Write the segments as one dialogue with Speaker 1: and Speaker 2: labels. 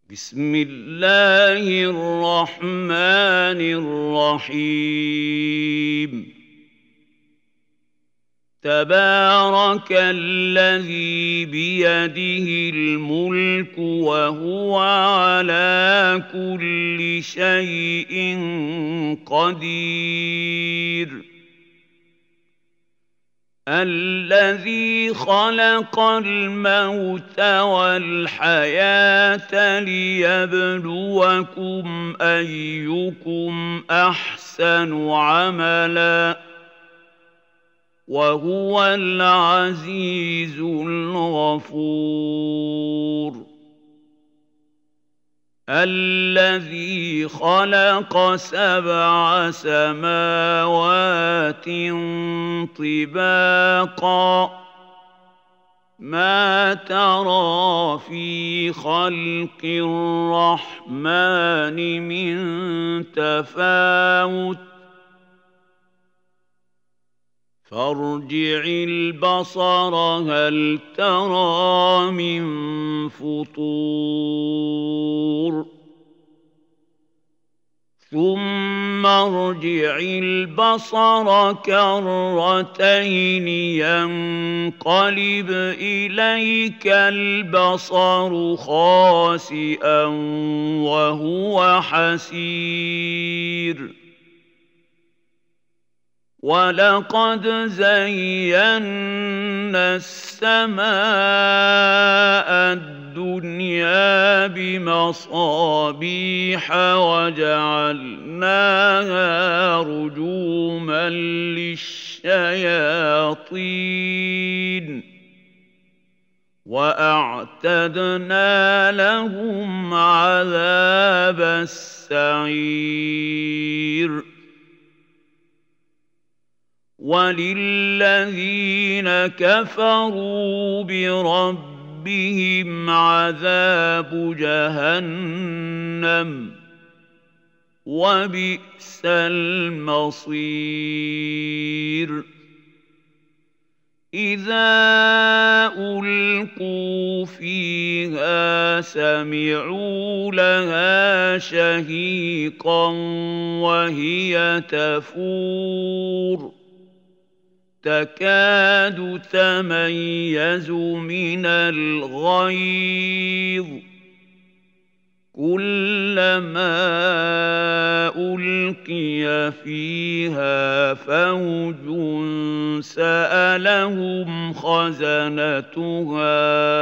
Speaker 1: بسم الله الرحمن الرحيم تبارك الذي بيده الملك وهو على كل شيء قدير الذي خلق الموت والحياة ليبلوكم أيكم أحسن عملا وهو العزيز الغفور الذي خلق 7 سماوات طباقا ما ترى في خلق الرحمن من تفاوت فارجع البصر هل ترى من فطور ثم ارجع البصر كرتين ينقلب إليك البصر خاسئا وهو حسير ولقد زينا السماء الدنيا بمصابيح وجعلناها رجوما للشياطين وأعتدنا لهم عذاب السعير وللذين كفروا بربهم عذاب جهنم وبئس المصير إذا ألقوا فيها سمعوا لها شهيقا وهي تفور تكاد تميز من الغيظ كلما ألقي فيها فوج سألهم خزنتها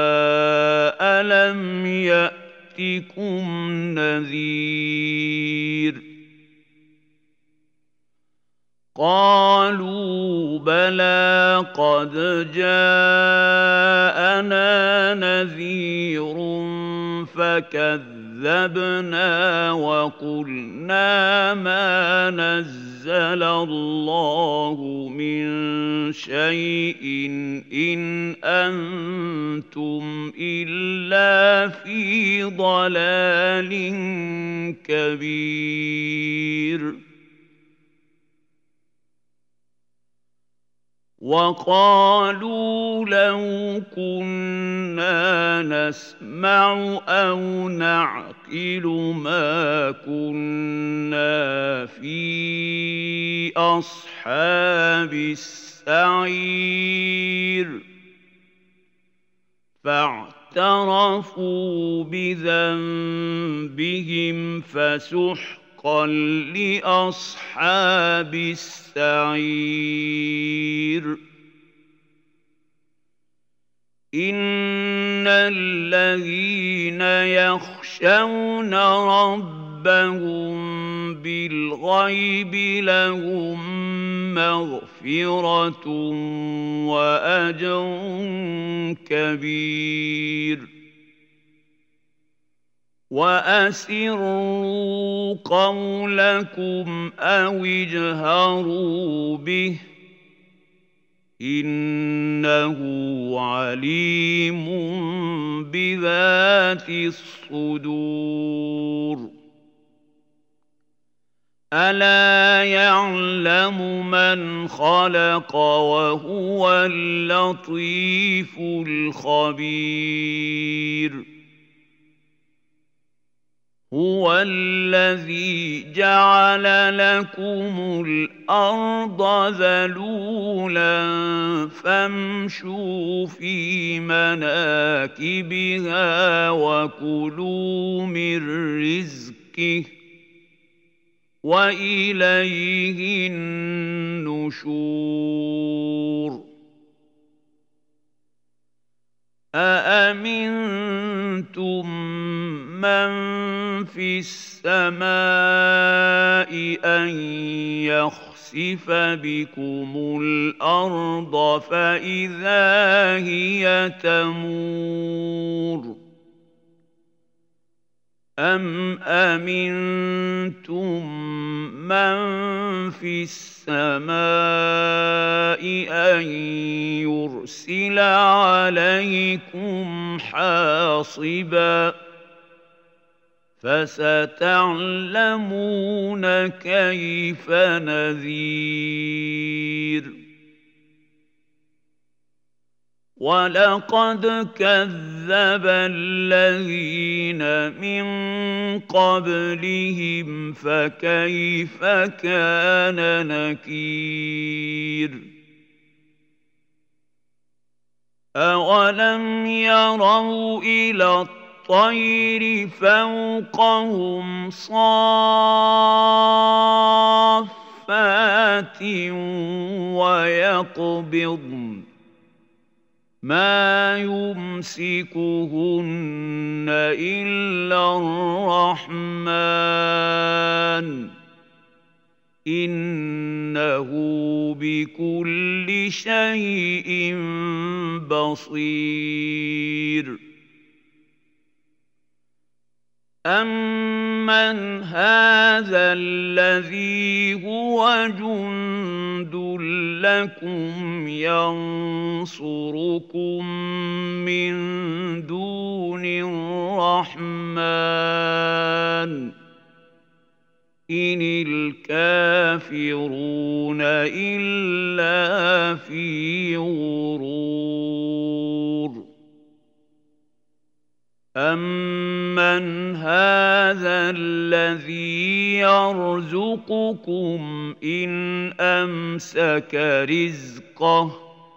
Speaker 1: ألم يأتكم نذير قالوا بلى قد جاءنا نذير فكذبنا وقلنا ما نزل الله من شيء إن أنتم إلا في ضلال كبير وقالوا لو كنا نسمع أو نعقل ما كنا في أصحاب السعير فاعترفوا بذنبهم فسحقا لأصحاب السعير إن الذين يخشون ربهم بالغيب لهم مغفرة وأجر كبير وأسروا قولكم أو اجهروا به إنه عليم بذات الصدور ألا يعلم من خلق وهو اللطيف الخبير هُوَ الَّذِي جَعَلَ لَكُمُ الْأَرْضَ ذَلُولًا فَامْشُوا فِي مَنَاكِبِهَا وَكُلُوا مِن رِّزْقِهِ ۖ وَإِلَيْهِ النُّشُورُ أَأَمِنتُم مَّن فِي السَّمَاءِ أَن يَخْسِفَ بِكُمُ الْأَرْضَ فَإِذَا هِيَ تَمُورُ أَمْ أَمِنتُم مَّن فِي السَّمَاءِ أَن يُرْسِلَ عَلَيْكُمْ حَاصِبًا فَسَتَعْلَمُونَ كَيْفَ نَذِيرِ وَلَقَدْ كَذَّبَ الَّذِينَ مِن قَبْلِهِمْ فَكَيْفَ كَانَ نَكِيرِ أَوَلَمْ يَرَوْا إِلَى الطَّيْرِ فَوْقَهُمْ صَافَّاتٍ وَيَقْبِضْنَ مَا يُمْسِكُهُنَّ إِلَّا الرَّحْمَنُ إِنَّهُ بِكُلِّ شَيْءٍ بَصِيرٌ أَمَّنْ هَٰذَا الَّذِي هُوَ جُندٌ لَّكُمْ يَنصُرُكُم مِّن دُونِ الرَّحْمَٰنِ إِنِ الْكَافِرُونَ إِلَّا فِي غُرُورٍ أَمَّنْ هَٰذَا الَّذِي يَرْزُقُكُمْ إِنْ أَمْسَكَ رِزْقَهُ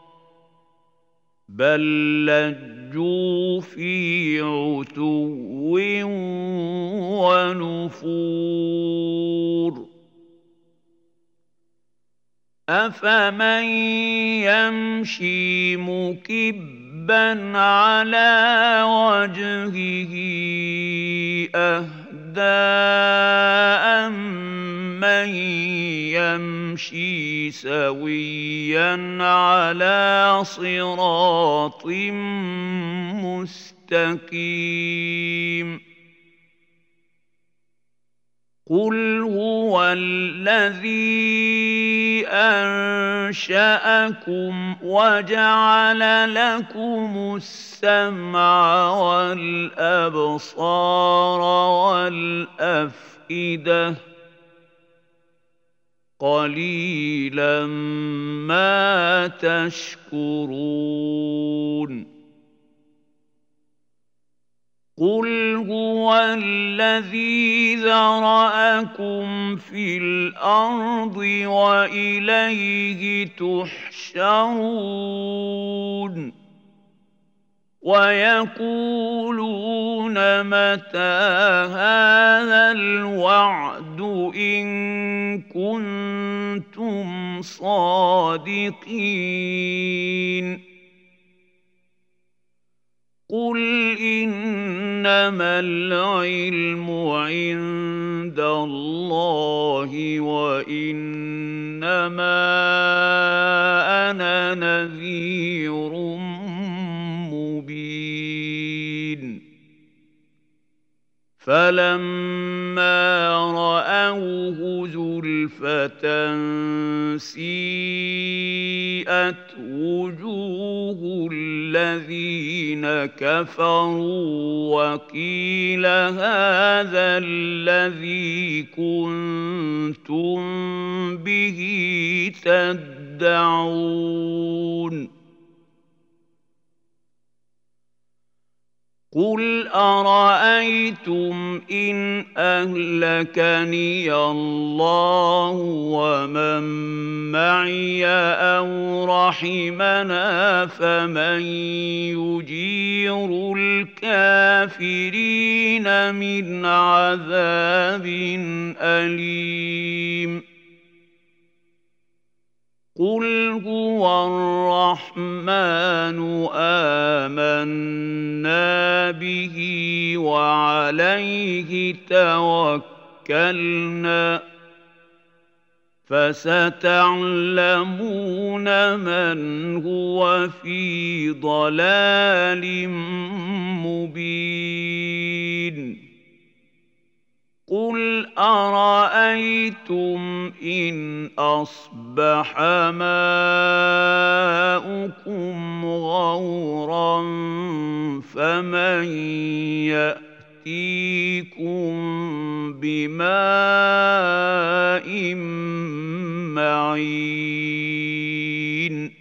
Speaker 1: بَل لَّجُّوا فِي عُتُوٍّ وَنُفُورٍ أَفَمَن يَمْشِي مُكِبًّا عَلَىٰ وَجْهِهِ أَهْدَىٰ أَمَّن يَمْشِي سَوِيًّا عَلَىٰ صِرَاطٍ مُّسْتَقِيمٍ قُلْ هُوَ الَّذِي أَنشَأَكُمْ وَجَعَلَ لَكُمُ السَّمْعَ وَالْأَبْصَارَ وَالْأَفْئِدَةَ قَلِيلًا مَا تَشْكُرُونَ قُلْ هُوَ الَّذِي ذَرَأَكُمْ فِي الْأَرْضِ وَإِلَيْهِ تُحْشَرُونَ وَيَقُولُونَ مَتَىٰ هَٰذَا الْوَعْدُ إِن كُنتُمْ صَادِقِينَ قُلْ إِنَّمَا الْعِلْمُ عِندَ اللَّهِ وَإِنَّمَا أَنَا نَذِيرٌ مُّبِينٌ فَلَمَّا رَأَوْهُ زُلْفَةً سِيئَتْ وُجُوهُ الَّذِينَ كَفَرُوا وَقِيلَ هَٰذَا الَّذِي كُنتُم بِهِ تَدَّعُونَ قُلْ أَرَأَيْتُمْ إِنْ أَهْلَكَنِيَ اللَّهُ وَمَن مَّعِيَ أَوْ رَحِمَنَا فَمَن يُجِيرُ الْكَافِرِينَ مِنْ عَذَابٍ أَلِيمٍ قُلْ هُوَ الرَّحْمَٰنُ آمَنَّا بِهِ وَعَلَيْهِ تَوَكَّلْنَا فَسَتَعْلَمُونَ مَنْ هُوَ فِي ضَلَالٍ مُّبِينٍ قُلْ أَرَأَيْتُمْ إِنْ أَصْبَحَ مَاؤُكُمْ غَوْرًا فَمَن يَأْتِيكُم بِمَاءٍ مَّعِينٍ